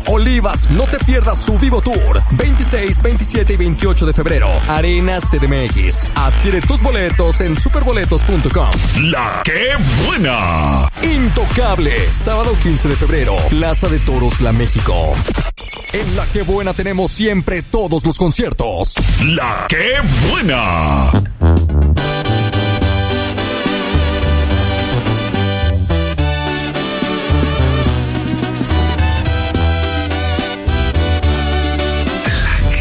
Olivas. No te pierdas su Vivo Tour. 26, 27 y 28 de febrero. Arena CDMX. Adquiere tus boletos en superboletos.com. La que buena. Intocable. Sábado 15 de febrero. Plaza de Toros La México. En La que buena tenemos siempre todos los conciertos. La que buena.